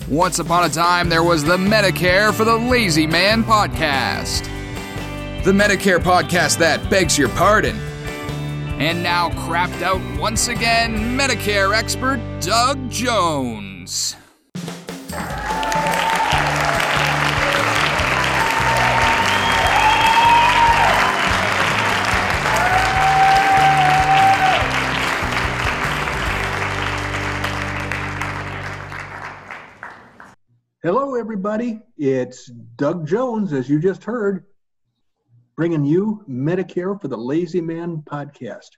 Once upon a time, there was the Medicare for the Lazy Man podcast. The Medicare podcast that begs your pardon. And now crapped out once again, Medicare expert Doug Jones. Hello, everybody. It's Doug Jones, as you just heard, bringing you Medicare for the Lazy Man podcast.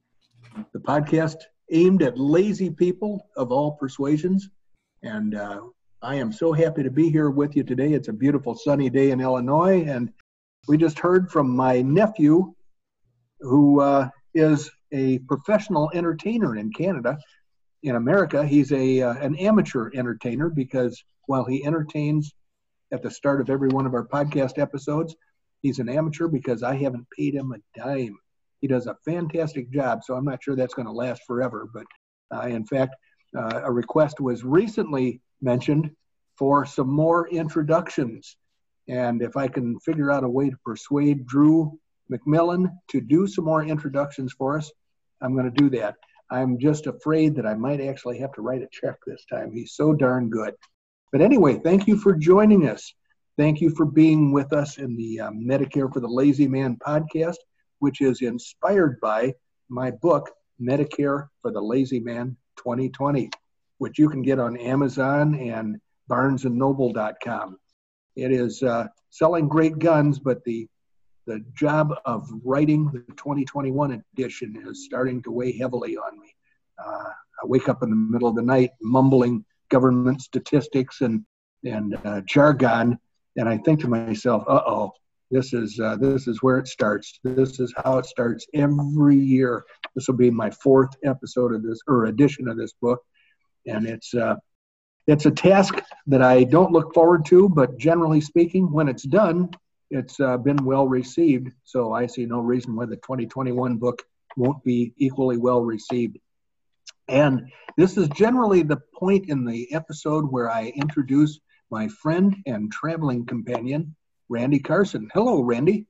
The podcast aimed at lazy people of all persuasions. And I am so happy to be here with you today. It's a beautiful sunny day in Illinois. And we just heard from my nephew, who is a professional entertainer in Canada. In America, he's an amateur entertainer because while he entertains at the start of every one of our podcast episodes, he's an amateur because I haven't paid him a dime. He does a fantastic job, so I'm not sure that's going to last forever. But in fact, a request was recently mentioned for some more introductions. And if I can figure out a way to persuade Drew McMillan to do some more introductions for us, I'm going to do that. I'm just afraid that I might actually have to write a check this time. He's so darn good. But anyway, thank you for joining us. Thank you for being with us in the Medicare for the Lazy Man podcast, which is inspired by my book, Medicare for the Lazy Man 2020, which you can get on Amazon and BarnesandNoble.com. It is selling great guns, but the job of writing the 2021 edition is starting to weigh heavily on me. I wake up in the middle of the night mumbling government statistics and jargon, and I think to myself, this is where it starts. This is how it starts every year. This will be my fourth episode of this, or edition of this book, and it's a task that I don't look forward to, but generally speaking, when it's done, it's been well received. So I see no reason why the 2021 book won't be equally well received. And this is generally the point in the episode where I introduce my friend and traveling companion, Randy Carson. Hello, Randy.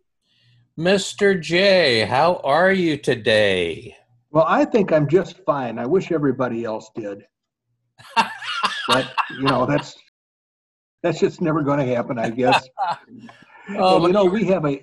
Mr. J, how are you today? Well, I think I'm just fine. I wish everybody else did. But, that's just never going to happen, I guess. And,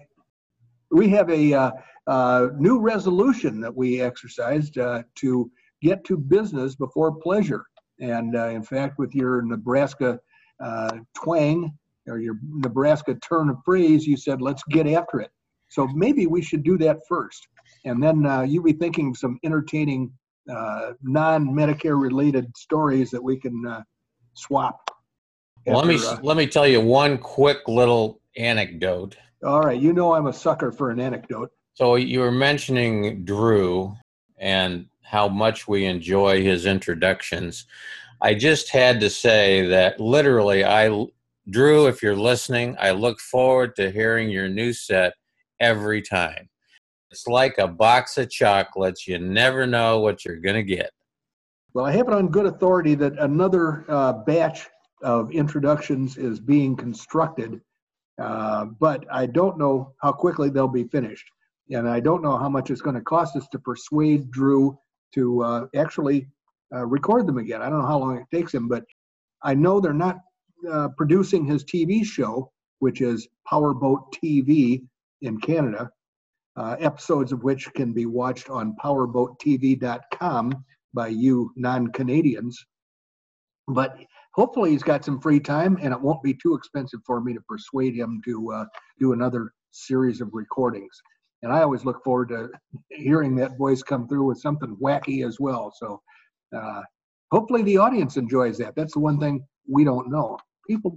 we have a new resolution that we exercised to get to business before pleasure. And in fact, with your Nebraska twang or your Nebraska turn of phrase, you said, let's get after it. So maybe we should do that first. And then you'll be thinking of some entertaining non-Medicare related stories that we can swap. Well, let me tell you one quick little anecdote. All right. You know I'm a sucker for an anecdote. So you were mentioning Drew and how much we enjoy his introductions. I just had to say that literally, Drew, if you're listening, I look forward to hearing your new set every time. It's like a box of chocolates. You never know what you're going to get. Well, I have it on good authority that another batch of introductions is being constructed, but I don't know how quickly they'll be finished. And I don't know how much it's going to cost us to persuade Drew to actually record them again. I don't know how long it takes him, but I know they're not producing his TV show, which is Powerboat TV in Canada, episodes of which can be watched on powerboattv.com by you non-Canadians. But hopefully he's got some free time, and it won't be too expensive for me to persuade him to do another series of recordings. And I always look forward to hearing that voice come through with something wacky as well. So hopefully the audience enjoys that. That's the one thing we don't know. People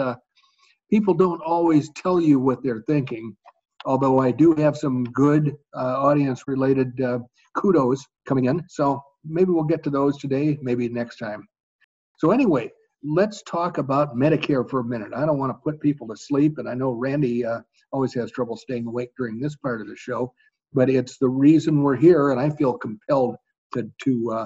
don't always tell you what they're thinking, although I do have some good audience-related kudos coming in. So maybe we'll get to those today, maybe next time. So anyway, let's talk about Medicare for a minute. I don't want to put people to sleep, and I know Randy always has trouble staying awake during this part of the show, but it's the reason we're here, and I feel compelled to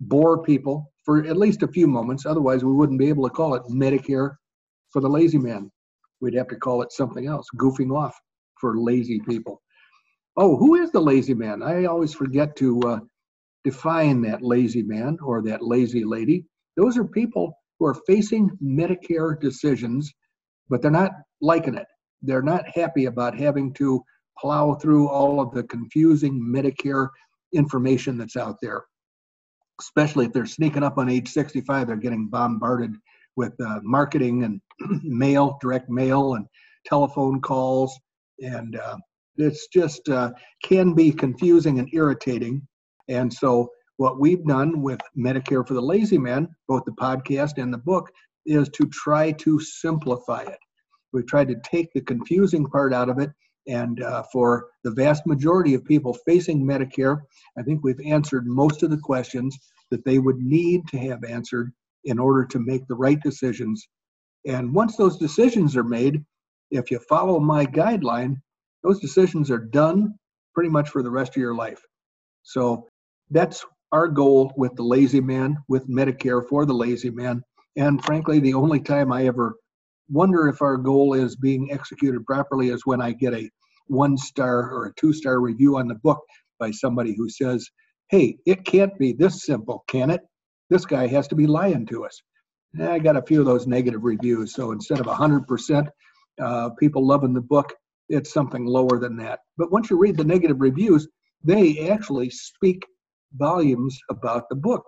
bore people for at least a few moments. Otherwise, we wouldn't be able to call it Medicare for the lazy man. We'd have to call it something else, goofing off for lazy people. Oh, who is the lazy man? I always forget to define that lazy man or that lazy lady. Those are people who are facing Medicare decisions, but they're not liking it. They're not happy about having to plow through all of the confusing Medicare information that's out there. Especially if they're sneaking up on age 65, they're getting bombarded with marketing and mail, direct mail, and telephone calls. And it's just can be confusing and irritating. And so what we've done with Medicare for the Lazy Man, both the podcast and the book, is to try to simplify it. We've tried to take the confusing part out of it. And for the vast majority of people facing Medicare, I think we've answered most of the questions that they would need to have answered in order to make the right decisions. And once those decisions are made, if you follow my guideline, those decisions are done pretty much for the rest of your life. So that's our goal with the Lazy Man, with Medicare for the Lazy Man. And frankly, the only time I ever wonder if our goal is being executed properly is when I get a 1-star or a 2-star review on the book by somebody who says, hey, it can't be this simple, can it? This guy has to be lying to us. And I got a few of those negative reviews. So instead of 100% people loving the book, it's something lower than that. But once you read the negative reviews, they actually speak volumes about the book.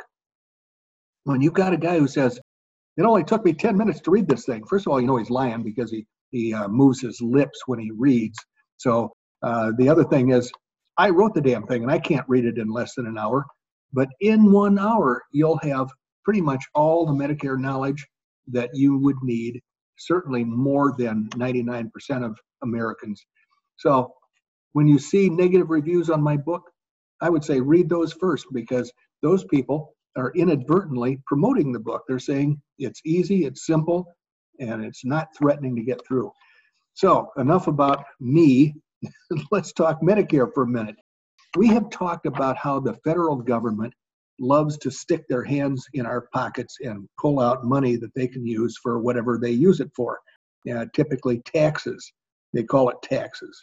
When you've got a guy who says, it only took me 10 minutes to read this thing. First of all, you know he's lying because he moves his lips when he reads. So the other thing is, I wrote the damn thing and I can't read it in less than an hour. But in 1 hour, you'll have pretty much all the Medicare knowledge that you would need, certainly more than 99% of Americans. So when you see negative reviews on my book, I would say read those first, because those people are inadvertently promoting the book. They're saying it's easy, it's simple, and it's not threatening to get through. So enough about me. Let's talk Medicare for a minute. We have talked about how the federal government loves to stick their hands in our pockets and pull out money that they can use for whatever they use it for. Typically taxes. They call it taxes.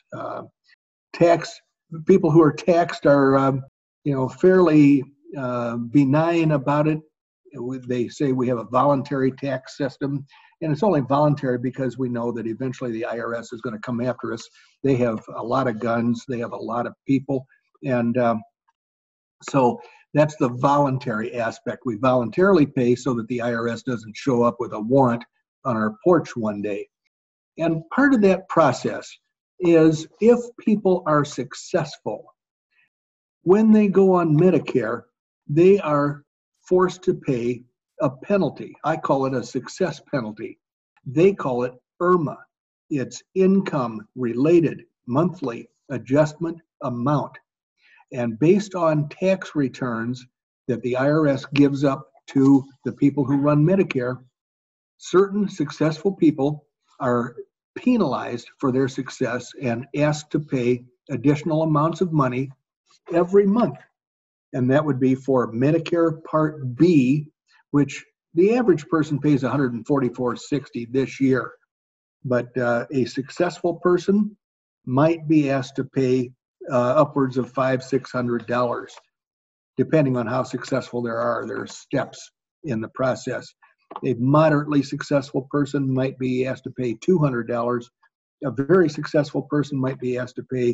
People who are taxed are fairly benign about it. They say we have a voluntary tax system, and it's only voluntary because we know that eventually the IRS is going to come after us. They have a lot of guns, they have a lot of people, and so that's the voluntary aspect. We voluntarily pay so that the IRS doesn't show up with a warrant on our porch one day. And part of that process is if people are successful, when they go on Medicare, they are forced to pay a penalty. I call it a success penalty. They call it IRMA. It's income related monthly adjustment amount. And based on tax returns that the IRS gives up to the people who run Medicare, certain successful people are penalized for their success and asked to pay additional amounts of money every month. And that would be for Medicare Part B, which the average person pays $144.60 this year. But a successful person might be asked to pay upwards of $500-$600, depending on how successful there are. There are steps in the process. A moderately successful person might be asked to pay $200. A very successful person might be asked to pay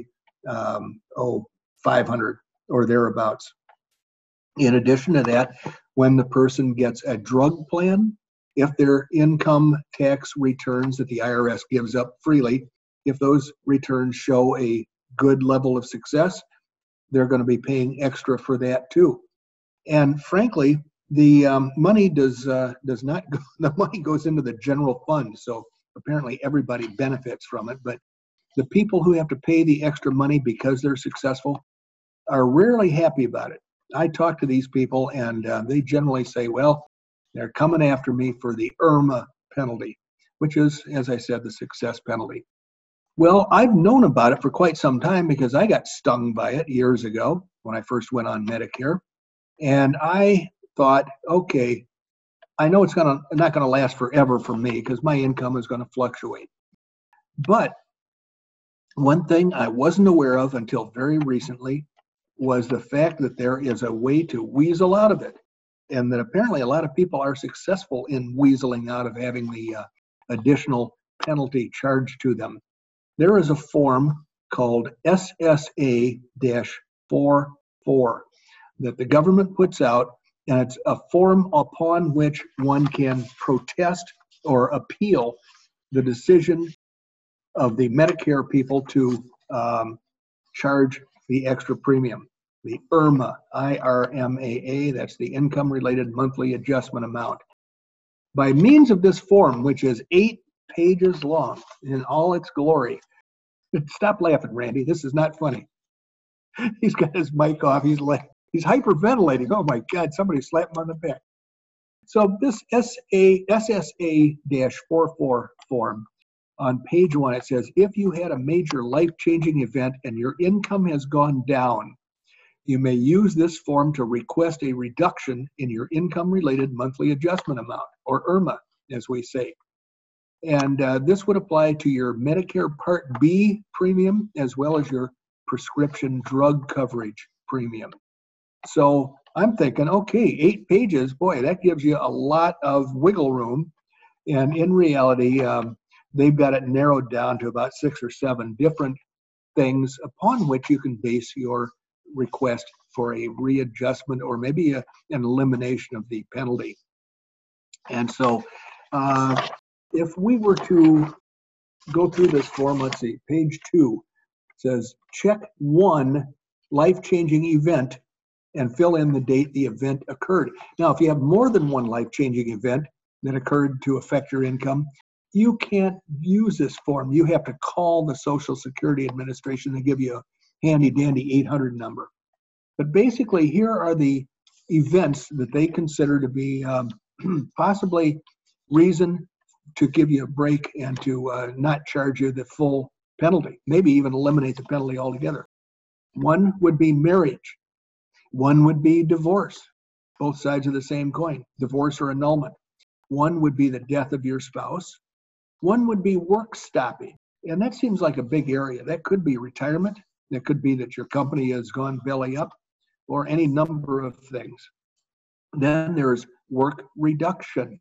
$500 or thereabouts. In addition to that, when the person gets a drug plan, if their income tax returns that the IRS gives up freely, if those returns show a good level of success, they're going to be paying extra for that too. And frankly, the money does not go, the money goes into the general fund, so apparently everybody benefits from it. But the people who have to pay the extra money because they're successful are rarely happy about it. I talk to these people, and they generally say, well, they're coming after me for the IRMA penalty, which is, as I said, the success penalty. Well, I've known about it for quite some time because I got stung by it years ago when I first went on Medicare. And I thought, okay, I know it's not going to last forever for me because my income is going to fluctuate. But one thing I wasn't aware of until very recently was the fact that there is a way to weasel out of it. And that apparently a lot of people are successful in weaseling out of having the additional penalty charged to them. There is a form called SSA-44 that the government puts out, and it's a form upon which one can protest or appeal the decision of the Medicare people to charge the extra premium. The IRMAA, I-R-M-A-A, that's the Income-Related Monthly Adjustment Amount. By means of this form, which is 8 pages long in all its glory, stop laughing, Randy. This is not funny. He's got his mic off. He's hyperventilating. Oh my God, somebody slapped him on the back. So this SSA-44 form, on page 1, it says, if you had a major life-changing event and your income has gone down, you may use this form to request a reduction in your income-related monthly adjustment amount, or IRMAA, as we say. And this would apply to your Medicare Part B premium as well as your prescription drug coverage premium. So I'm thinking, okay, 8 pages, boy, that gives you a lot of wiggle room. And in reality, they've got it narrowed down to about 6 or 7 different things upon which you can base your request for a readjustment or maybe an elimination of the penalty. And so if we were to go through this form, let's see, page 2 says check 1 life-changing event and fill in the date the event occurred. Now, if you have more than 1 life-changing event that occurred to affect your income, you can't use this form. You have to call the Social Security Administration to give you a handy-dandy 800 number. But basically, here are the events that they consider to be possibly reason to give you a break and to not charge you the full penalty, maybe even eliminate the penalty altogether. 1 would be marriage. 1 would be divorce, both sides of the same coin, divorce or annulment. 1 would be the death of your spouse. 1 would be work stopping, and that seems like a big area. That could be retirement. That could be that your company has gone belly up, or any number of things. Then there's work reduction,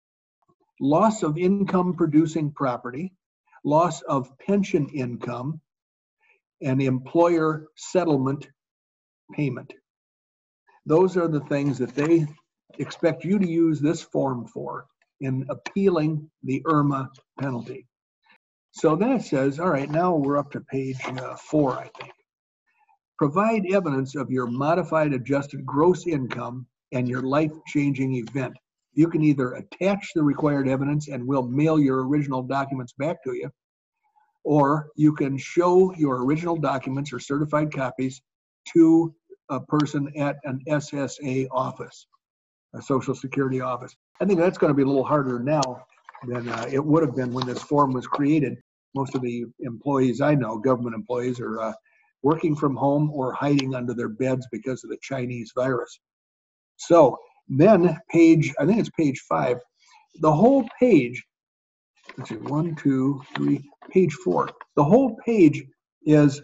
loss of income producing property, loss of pension income, and employer settlement payment. Those are the things that they expect you to use this form for in appealing the IRMAA penalty. So then it says, all right, now we're up to page 4, I think. Provide evidence of your modified adjusted gross income and your life-changing event. You can either attach the required evidence and we'll mail your original documents back to you, or you can show your original documents or certified copies to a person at an SSA office, a Social Security office. I think that's going to be a little harder now than it would have been when this form was created. Most of the employees I know, government employees, are working from home or hiding under their beds because of the Chinese virus. So then page, I think it's page 5, the whole page, let's see, 1, 2, 3, page 4. The whole page is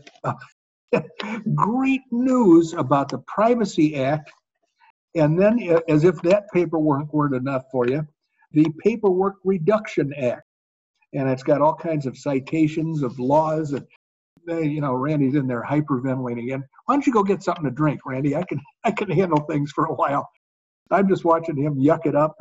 great news about the Privacy Act. And then, as if that paperwork weren't enough for you, the Paperwork Reduction Act. And it's got all kinds of citations of laws. And, Randy's in there hyperventilating again. Why don't you go get something to drink, Randy? I can handle things for a while. I'm just watching him yuck it up.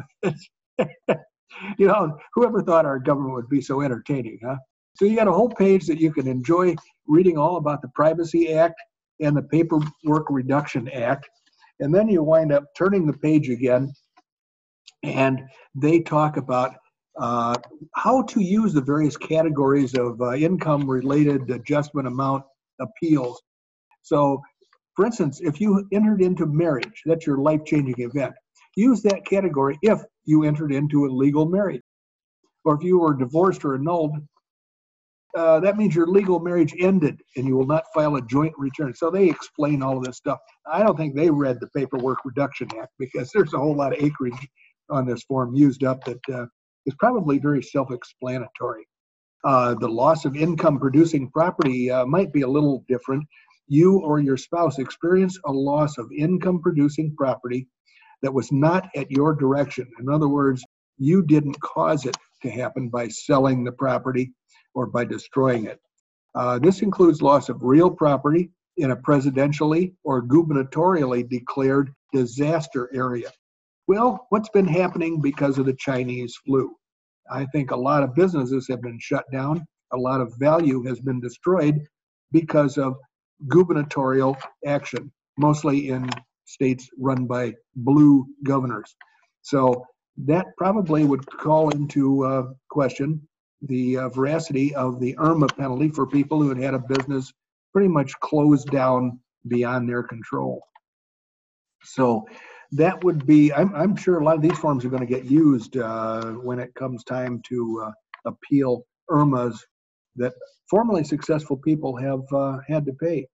Whoever thought our government would be so entertaining, huh? So you got a whole page that you can enjoy reading all about the Privacy Act and the Paperwork Reduction Act. And then you wind up turning the page again, and they talk about how to use the various categories of income-related adjustment amount appeals. So, for instance, if you entered into marriage, that's your life-changing event, use that category if you entered into a legal marriage. Or if you were divorced or annulled, that means your legal marriage ended and you will not file a joint return. So they explain all of this stuff. I don't think they read the Paperwork Reduction Act because there's a whole lot of acreage on this form used up that is probably very self-explanatory. The loss of income producing property might be a little different. You or your spouse experience a loss of income producing property that was not at your direction. In other words, you didn't cause it to happen by selling the property or by destroying it. This includes loss of real property in a presidentially or gubernatorially declared disaster area. Well, what's been happening because of the Chinese flu? I think a lot of businesses have been shut down. A lot of value has been destroyed because of gubernatorial action, mostly in states run by blue governors. So that probably would call into question the veracity of the IRMA penalty for people who had a business pretty much closed down beyond their control. So that would be, I'm sure a lot of these forms are going to get used when it comes time to appeal IRMAs that formerly successful people have had to pay.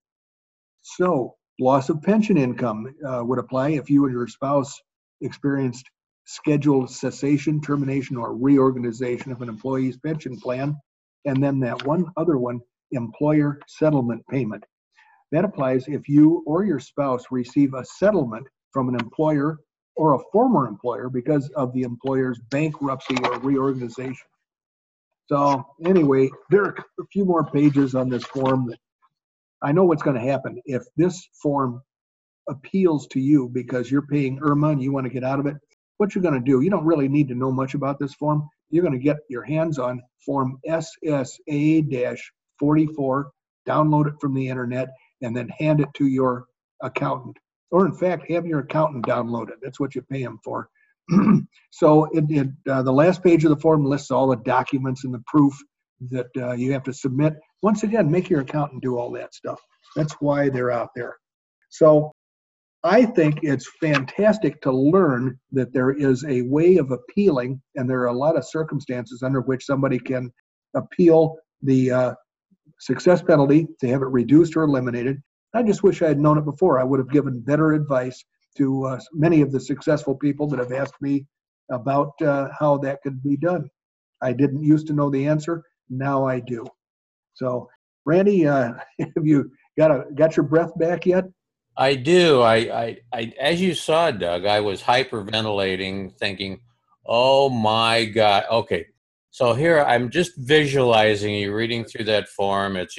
So loss of pension income would apply if you and your spouse experienced scheduled cessation, termination, or reorganization of an employee's pension plan. And then that one other one, employer settlement payment. That applies if you or your spouse receive a settlement from an employer or a former employer because of the employer's bankruptcy or reorganization. So anyway, there are a few more pages on this form that I know what's going to happen. If this form appeals to you because you're paying IRMA and you want to get out of it, what you're going to do, you don't really need to know much about this form. You're going to get your hands on Form SSA-44, download it from the internet, and then hand it to your accountant. Or in fact, have your accountant download it. That's what you pay them for. So the last page of the form lists all the documents and the proof that you have to submit. Once again, make your accountant do all that stuff. That's why they're out there. So I think it's fantastic to learn that there is a way of appealing, and there are a lot of circumstances under which somebody can appeal the success penalty to have it reduced or eliminated. I just wish I had known it before. I would have given better advice to many of the successful people that have asked me about how that could be done. I didn't used to know the answer. Now I do. So, Randy, have you got your breath back yet? I do. I as you saw, Doug, I was hyperventilating, thinking, oh my God. Okay. So here I'm just visualizing you reading through that form. It's,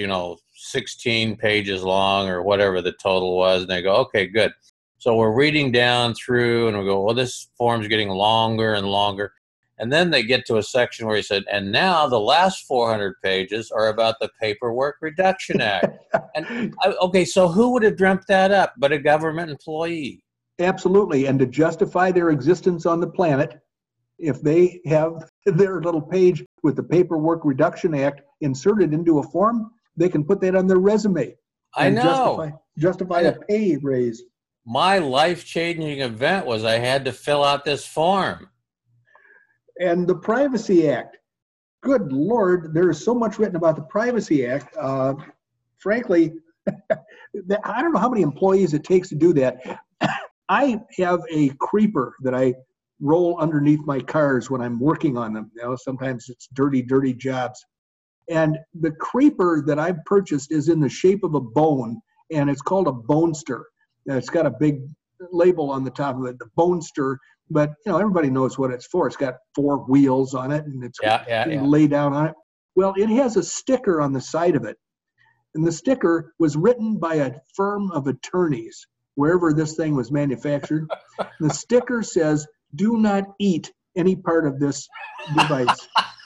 16 pages long or whatever the total was. And they go, okay, good. So we're reading down through and we go, well, this form's getting longer and longer. And then they get to a section where he said, and now the last 400 pages are about the Paperwork Reduction Act. And okay, so who would have dreamt that up but a government employee? Absolutely. And to justify their existence on the planet, if they have their little page with the Paperwork Reduction Act inserted into a form, they can put that on their resume. I know. Justify a pay raise. My life-changing event was I had to fill out this form. And the Privacy Act. Good Lord, there is so much written about the Privacy Act. Frankly, I don't know how many employees it takes to do that. I have a creeper that I roll underneath my cars when I'm working on them. Sometimes it's dirty jobs. And the creeper that I've purchased is in the shape of a bone, and it's called a Bonester. It's got a big label on the top of it, the Bonester. But everybody knows what it's for. It's got 4 wheels on it, and it's laid down on it. Well, it has a sticker on the side of it, and the sticker was written by a firm of attorneys wherever this thing was manufactured. The sticker says, "Do not eat any part of this device."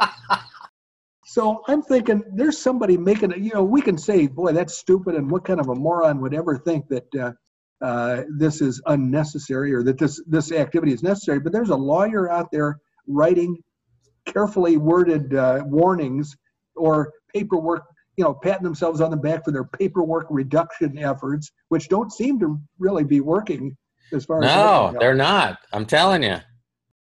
So I'm thinking, there's somebody making it. We can say, "Boy, that's stupid," and what kind of a moron would ever think that this is unnecessary or that this activity is necessary. But there's a lawyer out there writing carefully worded warnings or paperwork, patting themselves on the back for their paperwork reduction efforts, which don't seem to really be working as far as. No, they're not. I'm telling you.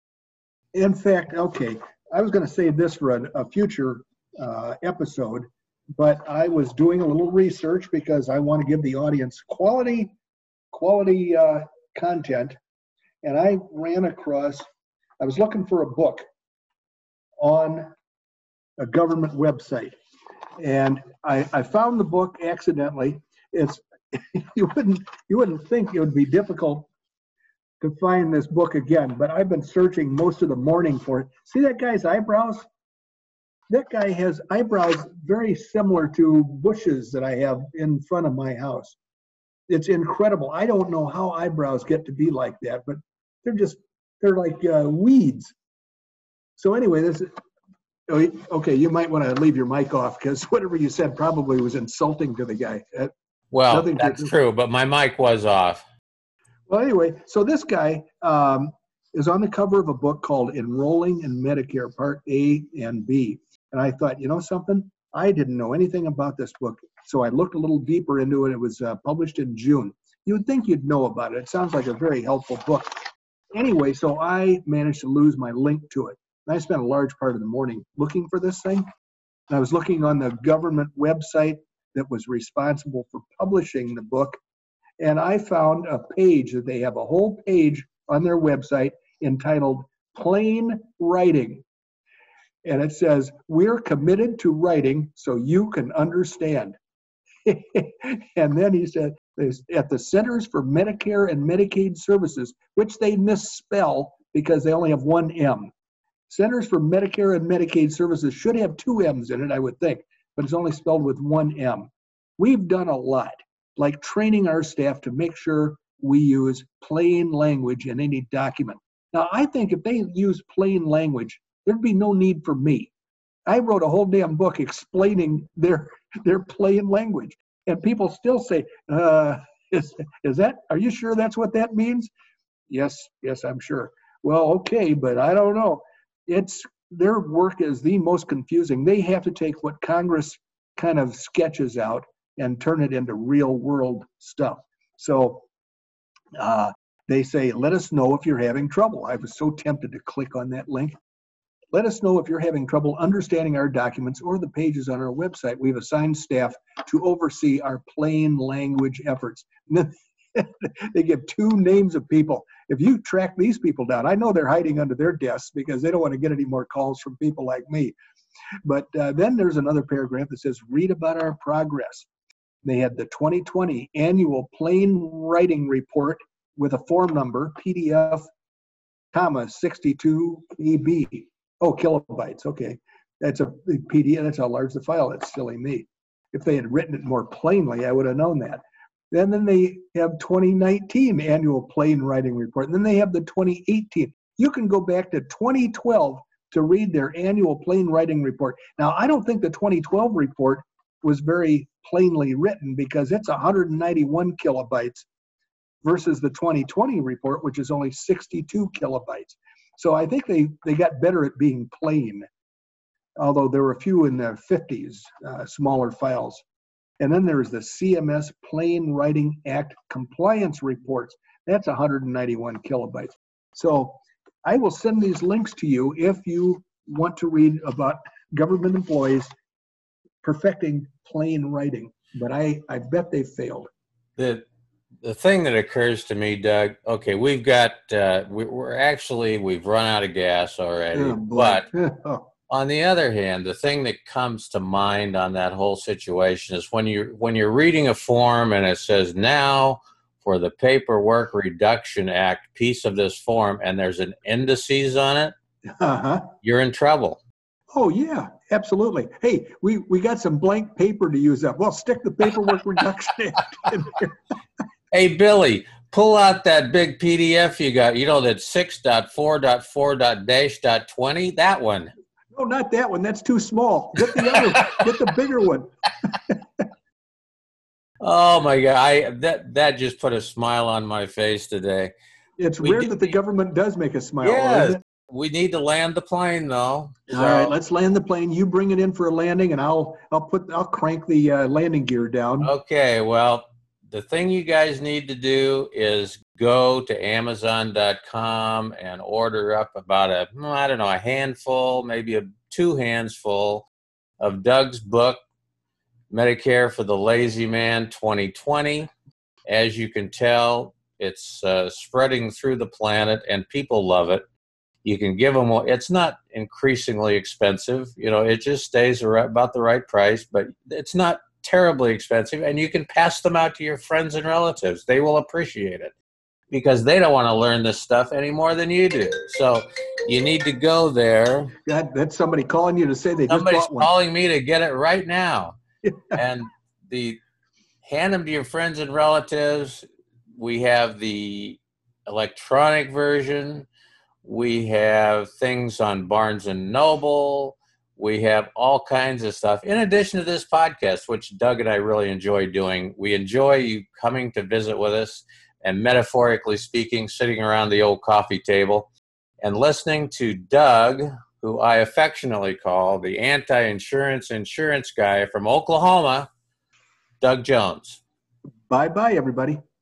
In fact, okay, I was going to save this for a future episode, but I was doing a little research because I want to give the audience quality content, and I was looking for a book on a government website, and I found the book accidentally. It's you wouldn't think it would be difficult to find this book again, but I've been searching most of the morning for it. See that guy's eyebrows? That guy has eyebrows very similar to bushes that I have in front of my house. It's incredible. I don't know how eyebrows get to be like that, but they're like weeds. So anyway, okay, you might want to leave your mic off because whatever you said probably was insulting to the guy. Well, that's true, but my mic was off. Well, anyway, so this guy is on the cover of a book called Enrolling in Medicare, Part A and B. And I thought, you know something? I didn't know anything about this book. So I looked a little deeper into it. It was published in June. You would think you'd know about it. It sounds like a very helpful book. Anyway, so I managed to lose my link to it. And I spent a large part of the morning looking for this thing. And I was looking on the government website that was responsible for publishing the book. And I found a page that they have a whole page on their website entitled Plain Writing. And it says, "We're committed to writing so you can understand." And then he said, at the Centers for Medicare and Medicaid Services, which they misspell because they only have one M. Centers for Medicare and Medicaid Services should have two M's in it, I would think, but it's only spelled with one M. We've done a lot, like training our staff to make sure we use plain language in any document. Now, I think if they use plain language, there'd be no need for me. I wrote a whole damn book explaining their plain language. And people still say, are you sure that's what that means? Yes, I'm sure. Well, okay, but I don't know. Their work is the most confusing. They have to take what Congress kind of sketches out and turn it into real world stuff. So they say, let us know if you're having trouble. I was so tempted to click on that link. Let us know if you're having trouble understanding our documents or the pages on our website. We've assigned staff to oversee our plain language efforts. And then they give two names of people. If you track these people down, I know they're hiding under their desks because they don't want to get any more calls from people like me. But then there's another paragraph that says, read about our progress. They had the 2020 annual plain writing report with a form number, PDF, 62 KB. Oh, kilobytes. Okay. That's a PDF. That's how large the file is. Silly me. If they had written it more plainly, I would have known that. Then they have 2019 annual plain writing report. And then they have the 2018. You can go back to 2012 to read their annual plain writing report. Now, I don't think the 2012 report was very plainly written because it's 191 kilobytes versus the 2020 report, which is only 62 kilobytes. So I think they got better at being plain, although there were a few in the 50s, smaller files. And then there's the CMS Plain Writing Act compliance reports. That's 191 kilobytes. So I will send these links to you if you want to read about government employees perfecting plain writing. But I bet they failed. The thing that occurs to me, Doug, okay, we've got, we've run out of gas already, but on the other hand, the thing that comes to mind on that whole situation is when you're reading a form and it says, now for the Paperwork Reduction Act piece of this form, and there's an indices on it, you're in trouble. Oh, yeah, absolutely. Hey, we got some blank paper to use up. Well, stick the Paperwork Reduction Act in there. Hey, Billy, pull out that big PDF you got. You know, that 6.4.4.-.20, that one. No, not that one. That's too small. Get the other, get the bigger one. Oh, my God. That just put a smile on my face today. It's rare that the government does make a smile. Yes. We need to land the plane, though. So. All right, let's land the plane. You bring it in for a landing, and I'll crank the landing gear down. Okay, well, the thing you guys need to do is go to Amazon.com and order up about a handful, maybe 2 hands full of Doug's book, Medicare for the Lazy Man 2020. As you can tell, it's spreading through the planet, and people love it. You can give them, it's not increasingly expensive. It just stays about the right price, but it's not terribly expensive, and you can pass them out to your friends and relatives. They will appreciate it because they don't want to learn this stuff any more than you do. So you need to go there. God, that's somebody calling you to say they just bought one. Somebody's calling me to get it right now. And hand them to your friends and relatives. We have the electronic version. We have things on Barnes and Noble. We have all kinds of stuff. In addition to this podcast, which Doug and I really enjoy doing, we enjoy you coming to visit with us and, metaphorically speaking, sitting around the old coffee table and listening to Doug, who I affectionately call the anti-insurance insurance guy from Oklahoma, Doug Jones. Bye-bye, everybody.